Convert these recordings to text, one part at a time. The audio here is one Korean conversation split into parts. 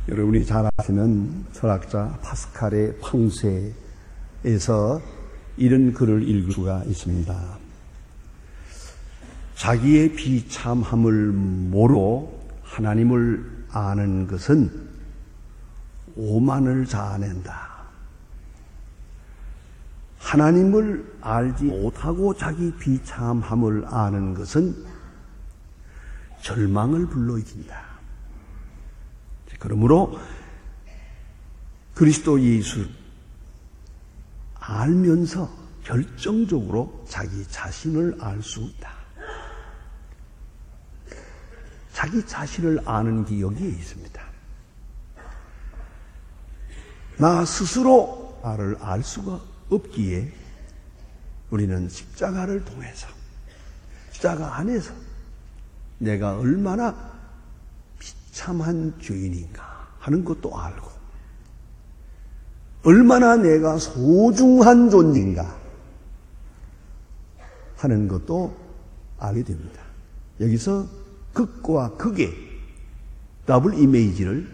여러분이 잘 아시는 철학자 파스칼의 팡세에서 이런 글을 읽을 수가 있습니다. 자기의 비참함을 모르고 하나님을 아는 것은 오만을 자아낸다. 하나님을 알지 못하고 자기 비참함을 아는 것은 절망을 불러일으킨다. 그러므로 그리스도 예수 알면서 결정적으로 자기 자신을 알 수 있다. 자기 자신을 아는 게 여기에 있습니다. 나 스스로 나를 알 수가 없기에 우리는 십자가를 통해서, 십자가 안에서 내가 얼마나 비참한 죄인인가 하는 것도 알고, 얼마나 내가 소중한 존재인가 하는 것도 알게 됩니다. 여기서 극과 극의 더블 이미지를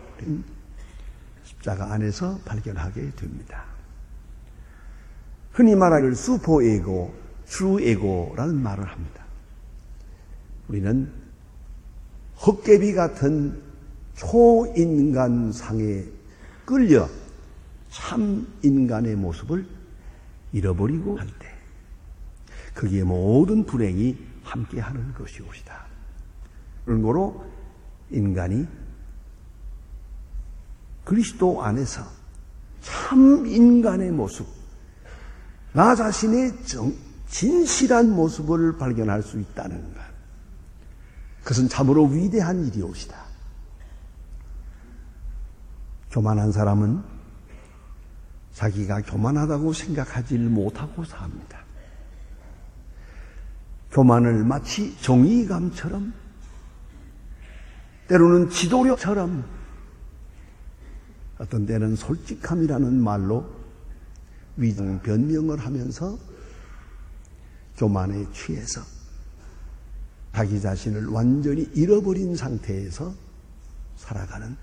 십자가 안에서 발견하게 됩니다. 흔히 말하기를 슈퍼에고, 트루에고라는 말을 합니다. 우리는 헛개비 같은 초인간상에 끌려 참 인간의 모습을 잃어버리고 할 때 거기에 모든 불행이 함께하는 것이옵시다. 그러므로 인간이 그리스도 안에서 참 인간의 모습, 나 자신의 진실한 모습을 발견할 수 있다는 것, 그것은 참으로 위대한 일이옵시다. 교만한 사람은 자기가 교만하다고 생각하지 못하고 삽니다. 교만을 마치 정의감처럼, 때로는 지도력처럼, 어떤 때는 솔직함이라는 말로 위장 변명을 하면서 교만에 취해서 자기 자신을 완전히 잃어버린 상태에서 살아가는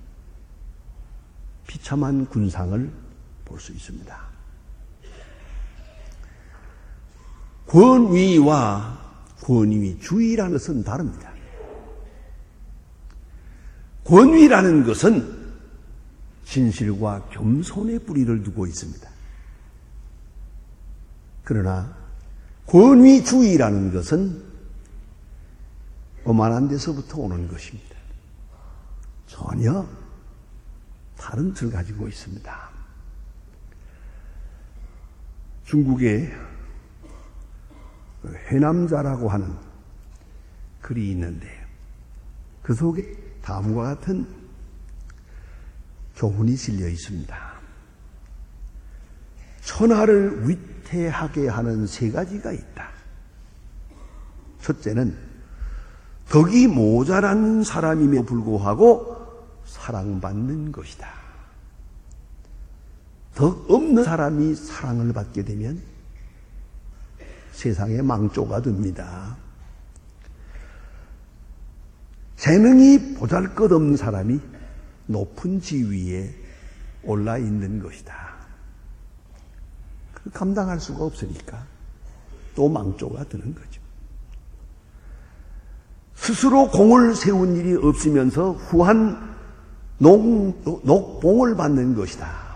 비참한 군상을 볼 수 있습니다. 권위와 권위주의라는 것은 다릅니다. 권위라는 것은 진실과 겸손의 뿌리를 두고 있습니다. 그러나 권위주의라는 것은 오만한 데서부터 오는 것입니다. 전혀 다른 뜻을 가지고 있습니다. 중국에 회남자라고 하는 글이 있는데 그 속에 다음과 같은 교훈이 실려 있습니다. 천하를 위태하게 하는 세 가지가 있다. 첫째는 덕이 모자란 사람임에도 불구하고 사랑받는 것이다. 덕 없는 사람이 사랑을 받게 되면 세상의 망조가 됩니다. 재능이 보잘것없는 사람이 높은 지위에 올라 있는 것이다. 감당할 수가 없으니까 또 망조가 되는 거죠. 스스로 공을 세운 일이 없으면서 후한 녹봉을 받는 것이다.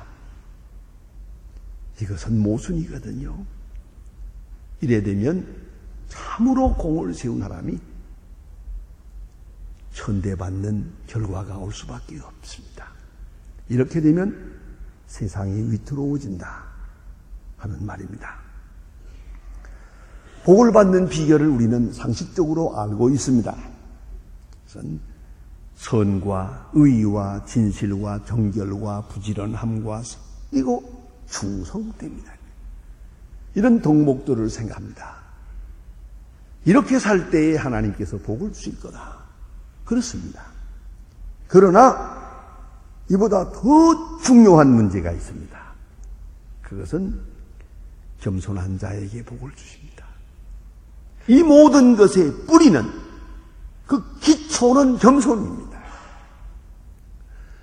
이것은 모순이거든요. 이래 되면 참으로 공을 세운 사람이 천대받는 결과가 올 수밖에 없습니다. 이렇게 되면 세상이 위태로워진다 하는 말입니다. 복을 받는 비결을 우리는 상식적으로 알고 있습니다. 그것은 선과 의와 진실과 정결과 부지런함과 그리고 충성됩니다. 이런 덕목들을 생각합니다. 이렇게 살 때에 하나님께서 복을 주실 거다. 그렇습니다. 그러나 이보다 더 중요한 문제가 있습니다. 그것은 겸손한 자에게 복을 주십니다. 이 모든 것의 뿌리는, 그 기초는 겸손입니다.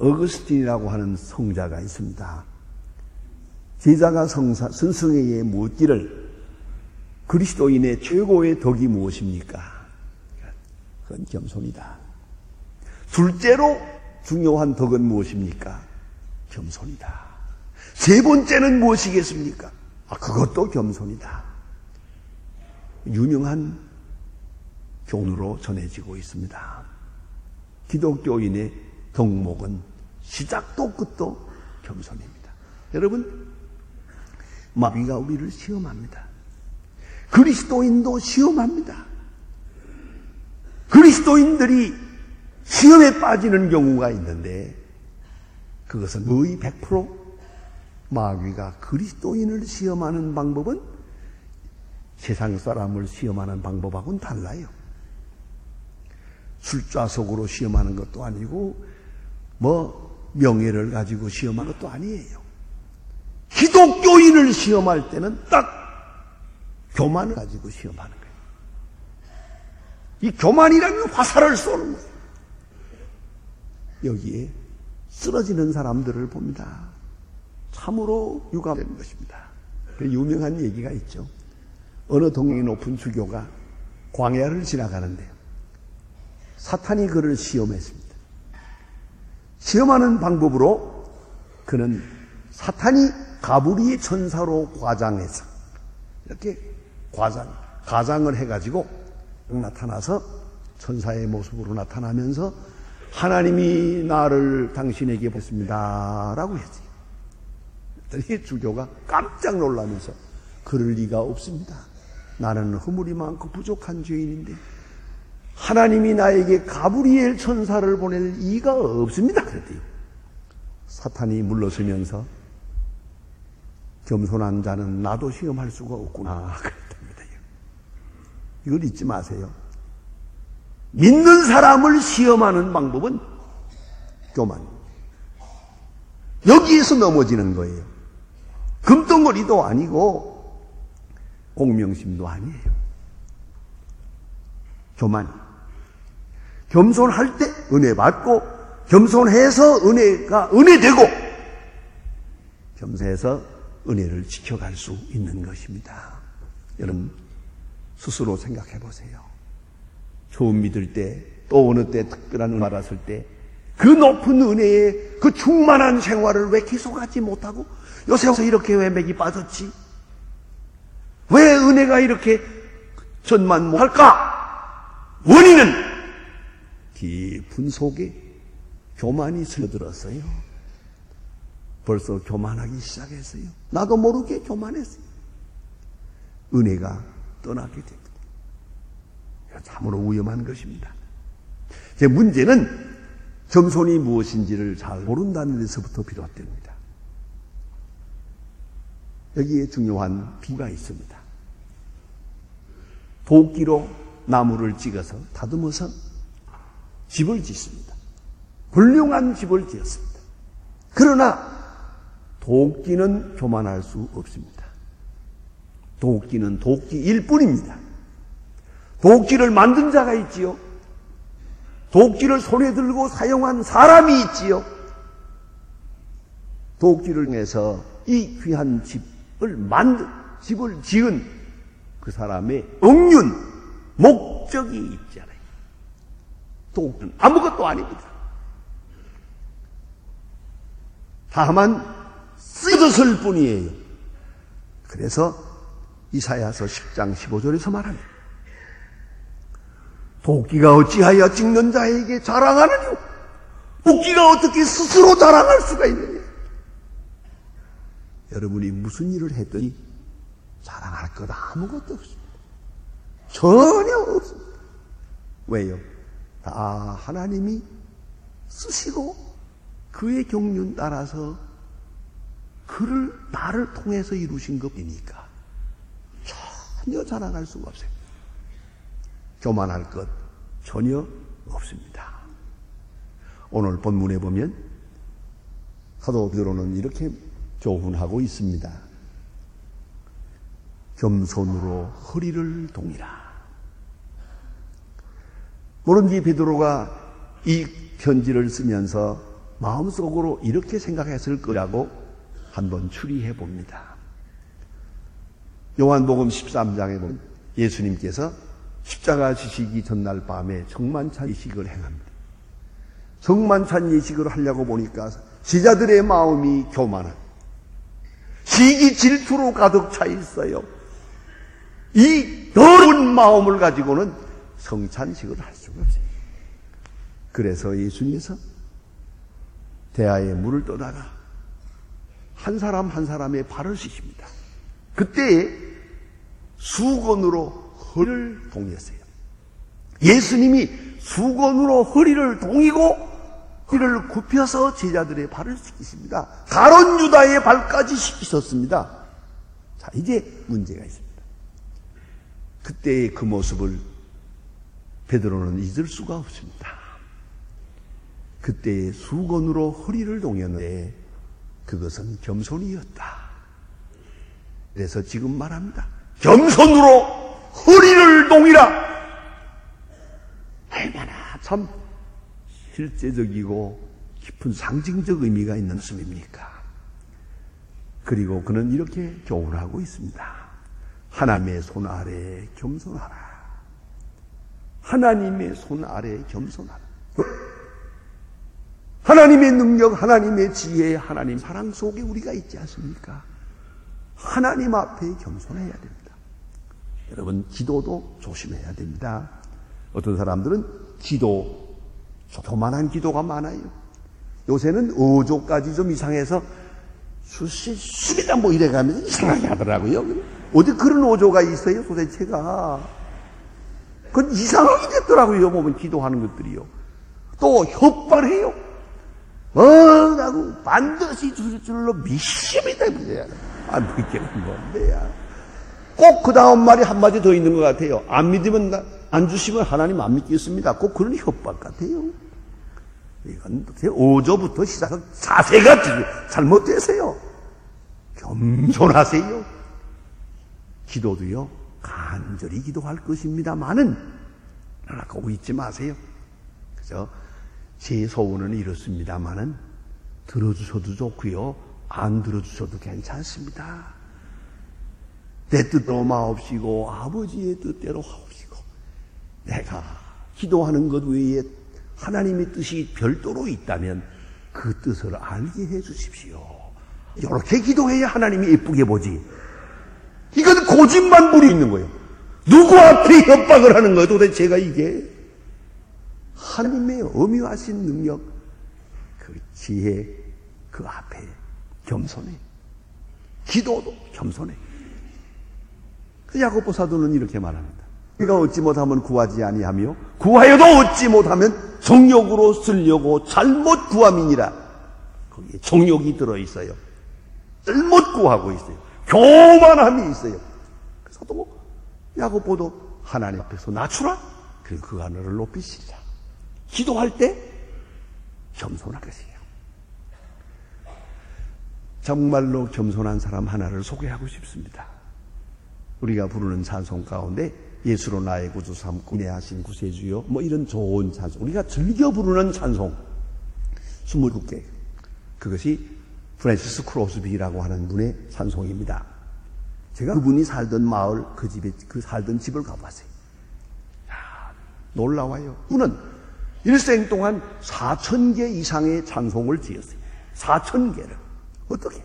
어거스틴이라고 하는 성자가 있습니다. 제자가 스승에게 묻기를 그리스도인의 최고의 덕이 무엇입니까? 그건 겸손이다. 둘째로 중요한 덕은 무엇입니까? 겸손이다. 세 번째는 무엇이겠습니까? 그것도 겸손이다. 유명한 교훈으로 전해지고 있습니다. 기독교인의 덕목은 시작도 끝도 겸손입니다. 여러분, 마귀가 우리를 시험합니다. 그리스도인도 시험합니다. 그리스도인들이 시험에 빠지는 경우가 있는데 그것은 거의 100% 마귀가 그리스도인을 시험하는 방법은 세상 사람을 시험하는 방법하고는 달라요. 술좌석으로 시험하는 것도 아니고 명예를 가지고 시험하는 것도 아니에요. 기독교인을 시험할 때는 딱 교만을 가지고 시험하는 거예요. 이 교만이라는 화살을 쏘는 거예요. 여기에 쓰러지는 사람들을 봅니다. 참으로 유감되는 것입니다. 유명한 얘기가 있죠. 어느 동양이 높은 주교가 광야를 지나가는데 사탄이 그를 시험했습니다. 시험하는 방법으로 그는 사탄이 가브리엘 천사로 과장해서 이렇게 가장을 해가지고 나타나서 천사의 모습으로 나타나면서 하나님이 나를 당신에게 보냈습니다 라고 했어요. 그랬더니 주교가 깜짝 놀라면서 그럴 리가 없습니다. 나는 허물이 많고 부족한 죄인인데 하나님이 나에게 가브리엘 천사를 보낼 이가 없습니다. 그랬더니 사탄이 물러서면서 겸손한 자는 나도 시험할 수가 없구나 그랬답니다. 이걸 잊지 마세요. 믿는 사람을 시험하는 방법은 교만. 여기에서 넘어지는 거예요. 금덩어리도 아니고 공명심도 아니에요. 교만. 겸손할 때 은혜 받고 겸손해서 은혜가 은혜되고 겸손해서 은혜를 지켜갈 수 있는 것입니다. 여러분 스스로 생각해 보세요. 처음 믿을 때 또 어느 때 특별한 은혜 받았을 때 그 높은 은혜에 그 충만한 생활을 왜 계속하지 못하고 요새 와서 이렇게 왜 맥이 빠졌지? 왜 은혜가 이렇게 전만 못할까? 원인은 깊은 속에 교만이 스며들었어요. 벌써 교만하기 시작했어요. 나도 모르게 교만했어요. 은혜가 떠나게 됩니다. 참으로 위험한 것입니다. 제 문제는 겸손이 무엇인지를 잘 모른다는 데서부터 비롯됩니다. 여기에 중요한 비유가 있습니다. 도끼로 나무를 찍어서 다듬어서 집을 짓습니다. 훌륭한 집을 지었습니다. 그러나 도끼는 교만할 수 없습니다. 도끼는 도끼일 뿐입니다. 도끼를 만든 자가 있지요. 도끼를 손에 들고 사용한 사람이 있지요. 도끼를 통해서 이 귀한 집을 지은 그 사람의 억륜, 목적이 있잖아요. 도끼는 아무것도 아닙니다. 다만 쓰여졌을 뿐이에요. 그래서 이사야서 10장 15절에서 말합니다. 도끼가 어찌하여 찍는 자에게 자랑하느뇨? 도끼가 어떻게 스스로 자랑할 수가 있느냐? 여러분이 무슨 일을 했더니 자랑할 것 아무것도 없습니다. 전혀 없습니다. 왜요? 다 하나님이 쓰시고 그의 경륜 따라서 그를 나를 통해서 이루신 것이니까 전혀 자랑할 수가 없어요. 교만할 것 전혀 없습니다. 오늘 본문에 보면 사도 베드로는 이렇게 교훈하고 있습니다. 겸손으로 허리를 동이라. 모른지 베드로가 이 편지를 쓰면서 마음속으로 이렇게 생각했을 거라고 한번 추리해 봅니다. 요한복음 13장에 보면 예수님께서 십자가 지시기 전날 밤에 성만찬 예식을 행합니다. 성만찬 예식을 하려고 보니까 제자들의 마음이 교만한, 시기 질투로 가득 차 있어요. 이 더러운 마음을 가지고는 성찬식을 할 수가 없어요. 그래서 예수님께서 대야에 물을 떠다가 한 사람 한 사람의 발을 씻습니다. 그때 수건으로 허리를 동였어요. 예수님이 수건으로 허리를 동이고 허리를 굽혀서 제자들의 발을 씻기십니다. 가룟 유다의 발까지 씻기셨습니다. 자, 이제 문제가 있습니다. 그때의 그 모습을 베드로는 잊을 수가 없습니다. 그때 수건으로 허리를 동였는데 그것은 겸손이었다. 그래서 지금 말합니다. 겸손으로 허리를 동이라. 얼마나 참 실제적이고 깊은 상징적 의미가 있는 말씀입니까? 그리고 그는 이렇게 교훈하고 있습니다. 하나님의 손 아래 겸손하라. 하나님의 손 아래 겸손하라. 하나님의 능력, 하나님의 지혜, 하나님 사랑 속에 우리가 있지 않습니까? 하나님 앞에 겸손해야 됩니다. 여러분, 기도도 조심해야 됩니다. 어떤 사람들은 기도, 조그만한 기도가 많아요. 요새는 어조까지 좀 이상해서 수시다 뭐 이래가면서 이상하게 하더라고요. 어디 그런 어조가 있어요, 도대체가. 그건 이상하게 됐더라고요, 보면 기도하는 것들이요. 또 협박해요. 뭐라고 반드시 줄로 미심이 되면 안 믿기는 건데야. 꼭 그 다음 말이 한마디 더 있는 것 같아요. 안 믿으면, 안 주시면 하나님 안 믿겠습니다. 꼭 그런 협박 같아요. 이건 어조부터 시작한 자세가 잘못되세요. 겸손하세요. 기도도요, 간절히 기도할 것입니다만은, 갖고 잊지 마세요. 그죠? 제 소원은 이렇습니다만은, 들어주셔도 좋고요, 안 들어주셔도 괜찮습니다. 내 뜻대로 마옵시고, 아버지의 뜻대로 하옵시고, 내가 기도하는 것 외에 하나님의 뜻이 별도로 있다면 그 뜻을 알게 해 주십시오. 이렇게 기도해야 하나님이 예쁘게 보지. 이건 고집만 부리고 있는 거예요. 누구 앞에 협박을 하는 거예요? 도대체가 이게 하나님의 엄유하신 능력, 그 지혜, 그 앞에 겸손해. 기도도 겸손해. 그 야고보 사도는 이렇게 말합니다. 우리가 얻지 못하면 구하지 아니하며 구하여도 얻지 못하면 정욕으로 쓰려고 잘못 구함이니라. 거기에 정욕이 들어있어요. 잘못 구하고 있어요. 교만함이 있어요. 그래서 또 야고보도 하나님 앞에서 낮추라. 그리고 그 하늘을 높이시리라. 기도할 때 겸손할 것이에요. 정말로 겸손한 사람 하나를 소개하고 싶습니다. 우리가 부르는 찬송 가운데 예수로 나의 구주 삼고 인내하신 구세주요, 뭐 이런 좋은 찬송, 우리가 즐겨 부르는 찬송 29개, 그것이 프랜시스 크로스비라고 하는 분의 찬송입니다. 제가 그분이 살던 마을, 그 살던 집을 가봤어요. 야, 놀라워요. 그분은 일생 동안 4,000개 이상의 찬송을 지었어요. 4,000개를. 어떻게?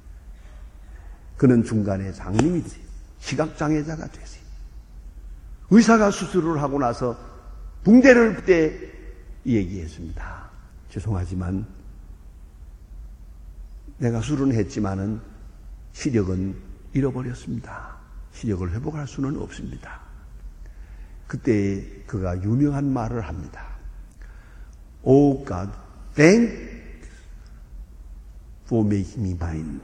그는 중간에 장님이 됐어요. 시각장애자가 됐어요. 의사가 수술을 하고 나서 붕대를 풀 때 얘기했습니다. 죄송하지만 내가 수술은 했지만은 시력은 잃어버렸습니다. 시력을 회복할 수는 없습니다. 그때 그가 유명한 말을 합니다. Oh God, thank for making me blind.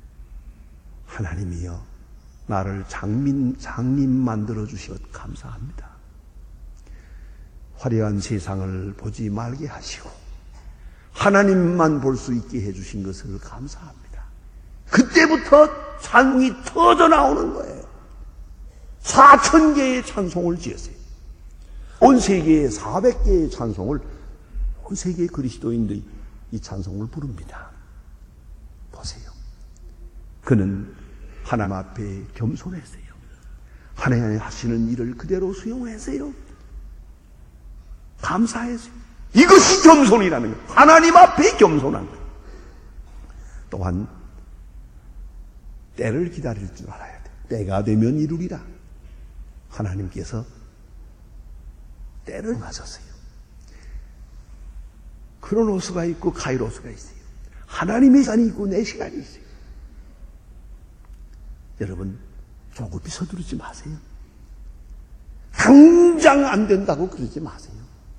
하나님이여, 나를 장님 만들어주시어 감사합니다. 화려한 세상을 보지 말게 하시고 하나님만 볼 수 있게 해주신 것을 감사합니다. 그때부터 찬송이 터져 나오는 거예요. 4,000개의 찬송을 지었어요. 온 세계에 400개의 찬송을 온 세계 그리스도인들이 이 찬송을 부릅니다. 보세요. 그는 하나님 앞에 겸손했어요. 하나님 하시는 일을 그대로 수용했어요. 감사했어요. 이것이 겸손이라는 거예요. 하나님 앞에 겸손한 거예요. 또한 때를 기다릴 줄 알아야 돼. 때가 되면 이루리라. 하나님께서 때를 맞았어요. 크로노스가 있고 카이로스가 있어요. 하나님의 시간이 있고 내 시간이 있어요. 여러분, 조급히 서두르지 마세요. 당장 안 된다고 그러지 마세요.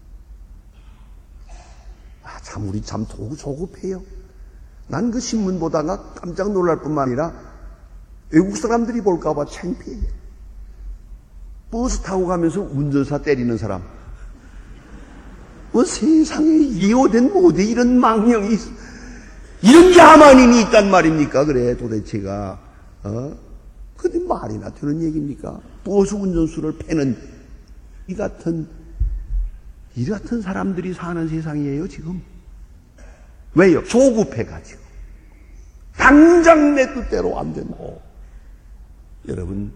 참 우리 참 조급해요. 난 그 신문 보다가 깜짝 놀랄 뿐만 아니라 외국 사람들이 볼까 봐 창피해요. 버스 타고 가면서 운전사 때리는 사람. 세상에 이호된 못해 이런 망령이 있어. 이런 야만인이 있단 말입니까? 그래 도대체가 근데 말이나 되는 얘기입니까? 버스 운전수를 패는 이 같은 사람들이 사는 세상이에요 지금. 왜요? 조급해가지고 당장 내 뜻대로 안 된다고. 여러분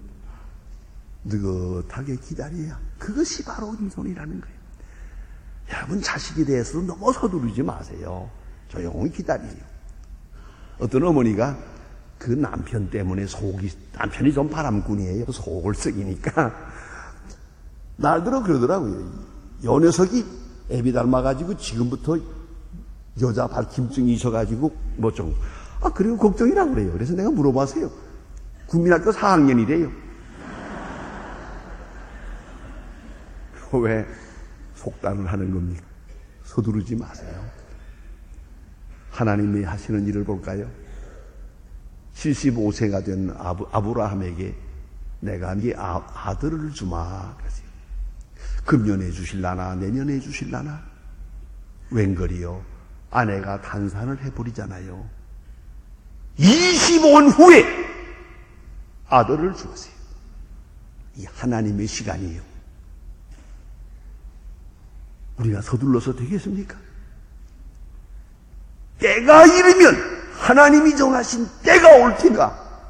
느긋하게 기다려야 그것이 바로 겸손이라는 거예요. 여러분 자식에 대해서도 너무 서두르지 마세요. 조용히 기다려요. 어떤 어머니가 그 남편 때문에 남편이 좀 바람꾼이에요. 속을 썩이니까 날들어 그러더라고요. 요 녀석이 애비 닮아가지고 지금부터 여자 발킴증이 있어가지고 그리고 걱정이라고 그래요. 그래서 내가 물어봤어요. 국민학교 4학년이래요. 왜 속단을 하는 겁니까? 서두르지 마세요. 하나님이 하시는 일을 볼까요? 75세가 된 아브라함에게 내가 네 아들을 주마 그랬어요. 금년에 주실라나 내년에 주실라나? 웬걸이요? 아내가 단산을 해버리잖아요. 25년 후에 아들을 주었어요. 이 하나님의 시간이에요. 우리가 서둘러서 되겠습니까? 때가 이르면 하나님이 정하신 때가 올 테니까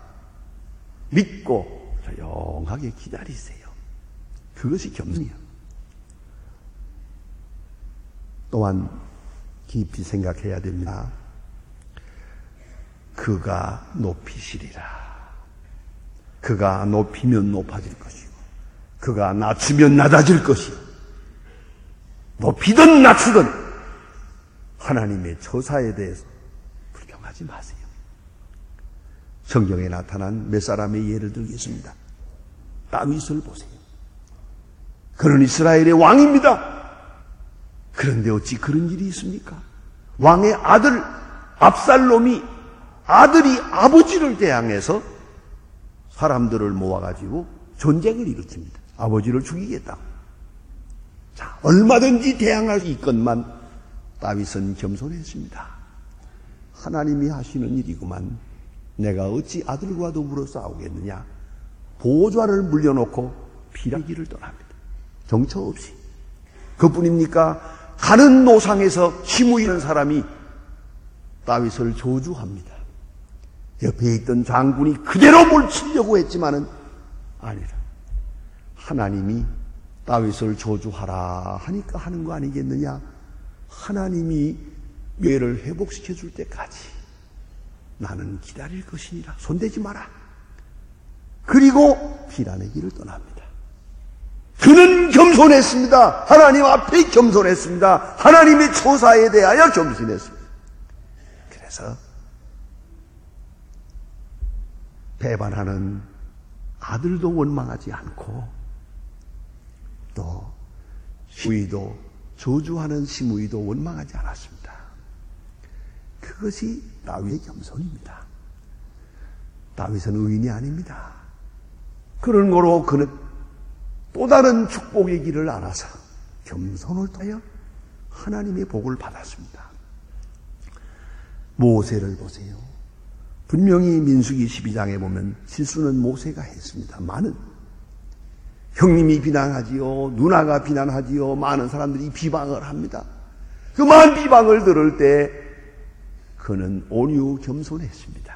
믿고 조용하게 기다리세요. 그것이 겸손이에요. 또한 깊이 생각해야 됩니다. 그가 높이시리라. 그가 높이면 높아질 것이고 그가 낮추면 낮아질 것이고 높이든 낮추든 하나님의 처사에 대해서 불평하지 마세요. 성경에 나타난 몇 사람의 예를 들겠습니다. 다윗을 보세요. 그는 이스라엘의 왕입니다. 그런데 어찌 그런 일이 있습니까? 왕의 아들 압살롬이 아들이 아버지를 대항해서 사람들을 모아가지고 전쟁을 일으킵니다. 아버지를 죽이겠다. 자, 얼마든지 대항할 수 있건만 다윗은 겸손했습니다. 하나님이 하시는 일이구만. 내가 어찌 아들과 더불어 싸우겠느냐. 보좌를 물려놓고 피할 길을 떠납니다. 정처 없이. 그뿐입니까? 가는 노상에서 시무 있는 사람이 다윗을 저주합니다. 옆에 있던 장군이 그대로 물치려고 했지만은 아니라 하나님이 다윗을 저주하라 하니까 하는 거 아니겠느냐. 하나님이 뇌를 회복시켜 줄 때까지 나는 기다릴 것이니라. 손대지 마라. 그리고 비란의 길을 떠납니다. 그는 겸손했습니다. 하나님 앞에 겸손했습니다. 하나님의 초사에 대하여 겸손했습니다. 그래서 배반하는 아들도 원망하지 않고 또 시므이도 저주하는 시므이도 원망하지 않았습니다. 그것이 다윗의 겸손입니다. 다윗은 의인이 아닙니다. 그런 거로 그는 또 다른 축복의 길을 알아서 겸손을 통하여 하나님의 복을 받았습니다. 모세를 보세요. 분명히 민수기 12장에 보면 실수는 모세가 했습니다. 많은 형님이 비난하지요. 누나가 비난하지요. 많은 사람들이 비방을 합니다. 그 많은 비방을 들을 때 그는 온유 겸손했습니다.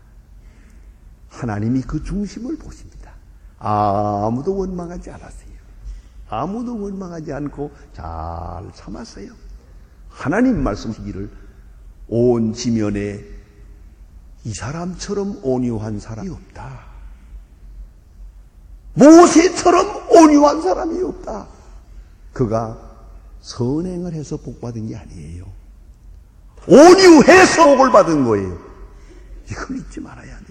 하나님이 그 중심을 보십니다. 아무도 원망하지 않았어요. 아무도 원망하지 않고 잘 참았어요. 하나님 말씀하시기를 온 지면에 이 사람처럼 온유한 사람이 없다. 모세처럼 온유한 사람이 없다. 그가 선행을 해서 복받은 게 아니에요. 온유해서 복을 받은 거예요. 이걸 잊지 말아야 돼요.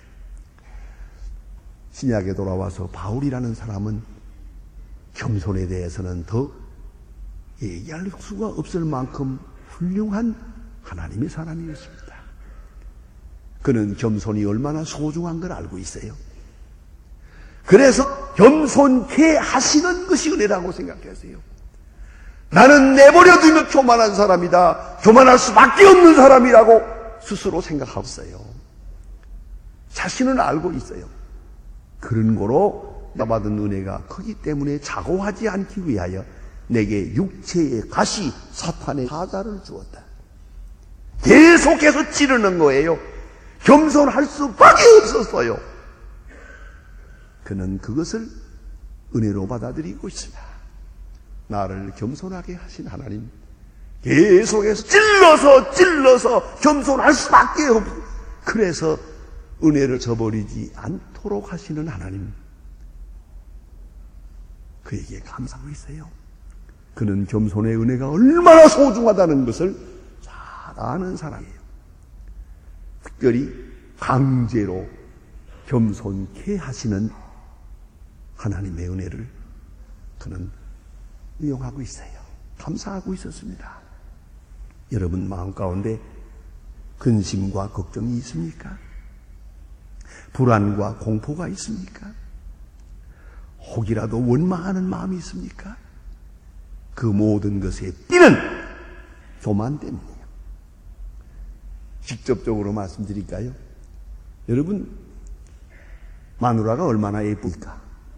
신약에 돌아와서 바울이라는 사람은 겸손에 대해서는 더 얘기할 수가 없을 만큼 훌륭한 하나님의 사람이었습니다. 그는 겸손이 얼마나 소중한 걸 알고 있어요. 그래서 겸손케 하시는 것이 은혜라고 생각했어요. 나는 내버려두면 교만한 사람이다. 교만할 수밖에 없는 사람이라고 스스로 생각하고 있어요. 자신은 알고 있어요. 그런 거로 나 받은 은혜가 크기 때문에 자고하지 않기 위하여 내게 육체의 가시 사탄의 사자를 주었다. 계속해서 찌르는 거예요. 겸손할 수밖에 없었어요. 그는 그것을 은혜로 받아들이고 있습니다. 나를 겸손하게 하신 하나님, 계속해서 찔러서 겸손할 수밖에 없어요. 그래서 은혜를 저버리지 않도록 하시는 하나님, 그에게 감사하고 있어요. 그는 겸손의 은혜가 얼마나 소중하다는 것을 잘 아는 사람이에요. 특별히 강제로 겸손케 하시는 하나님의 은혜를 그는 이용하고 있어요. 감사하고 있었습니다. 여러분 마음 가운데 근심과 걱정이 있습니까? 불안과 공포가 있습니까? 혹이라도 원망하는 마음이 있습니까? 그 모든 것의 띠는 교만 때문이에요. 직접적으로 말씀드릴까요? 여러분, 마누라가 얼마나 예쁘니까?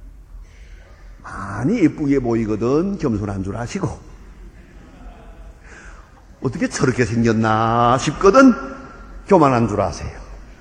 많이 예쁘게 보이거든 겸손한 줄 아시고, 어떻게 저렇게 생겼나 싶거든 교만한 줄 아세요.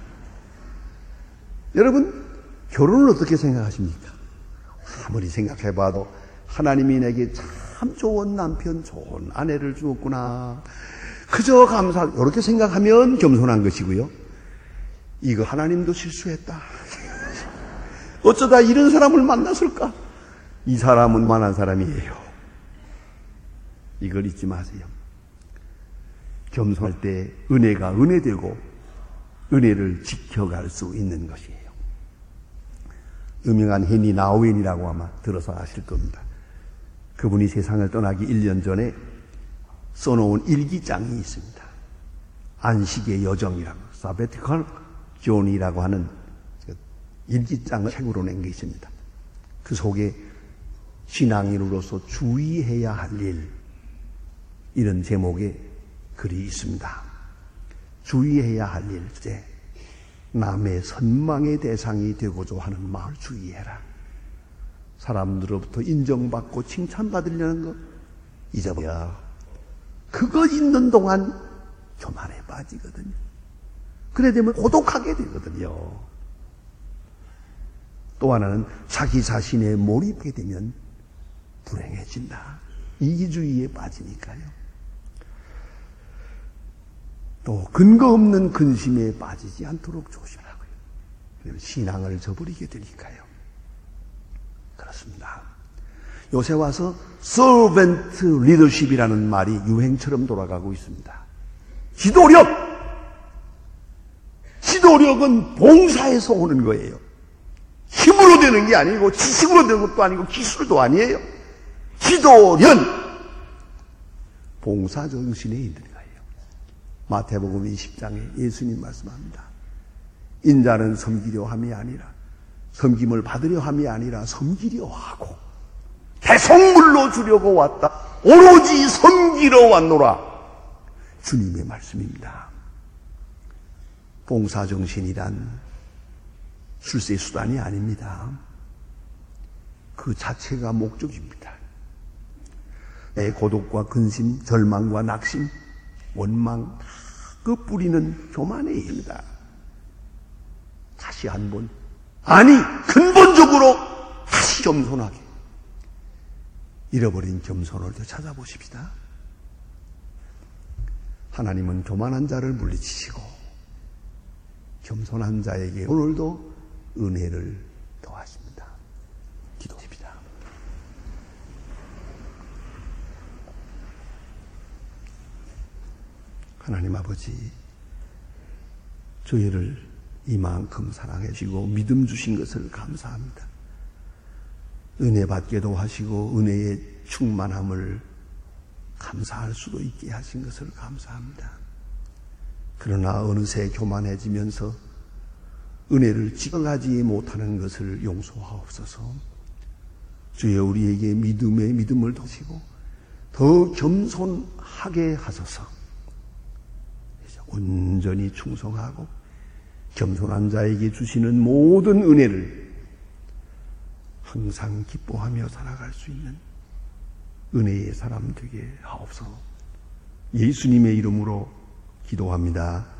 여러분, 결혼을 어떻게 생각하십니까? 아무리 생각해봐도 하나님이 내게 참 좋은 남편, 좋은 아내를 주었구나, 그저 이렇게 생각하면 겸손한 것이고요. 이거 하나님도 실수했다, 어쩌다 이런 사람을 만났을까? 이 사람은 만한 사람이에요. 이걸 잊지 마세요. 겸손할 때 은혜가 은혜되고 은혜를 지켜갈 수 있는 것이에요. 유명한 헨리 나우엔이라고 아마 들어서 아실 겁니다. 그분이 세상을 떠나기 1년 전에 써놓은 일기장이 있습니다. 안식의 여정이라고, 사베티컬 존이라고 하는 일기장을 책으로 낸 게 있습니다. 그 속에 신앙인으로서 주의해야 할 일, 이런 제목의 글이 있습니다. 주의해야 할 일, 남의 선망의 대상이 되고자 하는 마음을 주의해라. 사람들로부터 인정받고 칭찬받으려는 거 잊어버려. 그거 있는 동안 교만에 빠지거든요. 그래 되면 고독하게 되거든요. 또 하나는 자기 자신에 몰입하게 되면 불행해진다. 이기주의에 빠지니까요. 또 근거 없는 근심에 빠지지 않도록 조심하고요. 왜냐하면 신앙을 저버리게 되니까요. 그렇습니다. 요새 와서 servant leadership이라는 말이 유행처럼 돌아가고 있습니다. 지도력은 봉사에서 오는 거예요. 힘으로 되는 게 아니고 지식으로 되는 것도 아니고 기술도 아니에요. 지도련, 봉사 정신에 있는 거예요. 마태복음 20장에 예수님 말씀합니다. 인자는 섬기려 함이 아니라, 섬김을 받으려 함이 아니라 섬기려 하고 대속물로 주려고 왔다. 오로지 섬기러 왔노라. 주님의 말씀입니다. 봉사정신이란 출세수단이 아닙니다. 그 자체가 목적입니다. 내 고독과 근심, 절망과 낙심, 원망 다 그 뿌리는 교만의 힘이다. 다시 한번, 아니 근본적으로 다시 겸손하게 잃어버린 겸손을 되찾아보십시다. 하나님은 교만한 자를 물리치시고 겸손한 자에게 오늘도 은혜를 더하십니다. 기도합니다. 하나님 아버지, 저희를 이만큼 사랑해 주시고 믿음 주신 것을 감사합니다. 은혜 받게도 하시고 은혜의 충만함을 감사할 수도 있게 하신 것을 감사합니다. 그러나 어느새 교만해지면서 은혜를 지켜가지 못하는 것을 용서하옵소서. 주여 우리에게 믿음을 도시고 더 겸손하게 하소서. 온전히 충성하고 겸손한 자에게 주시는 모든 은혜를 항상 기뻐하며 살아갈 수 있는 은혜의 사람 되게 하옵소서. 예수님의 이름으로 기도합니다.